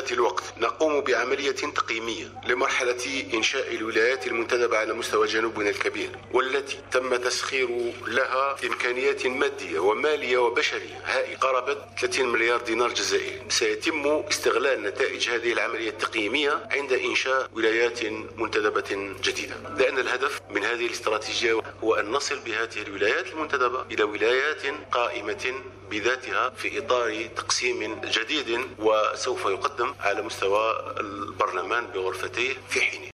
ذات الوقت نقوم بعملية تقييمية لمرحلة إنشاء الولايات المنتدبة على مستوى جنوبنا الكبير، والتي تم تسخير لها إمكانيات مادية ومالية وبشرية هائلة قرابة 30 مليار دينار جزائري. سيتم استغلال نتائج هذه العملية التقييمية عند إنشاء ولايات منتدبة جديدة، لأن الهدف من هذه الاستراتيجية هو أن نصل بهذه الولايات المنتدبة إلى ولايات قائمة بذاتها في إطار تقسيم جديد وسوف يقدم على مستوى البرلمان بغرفتيه في حينه.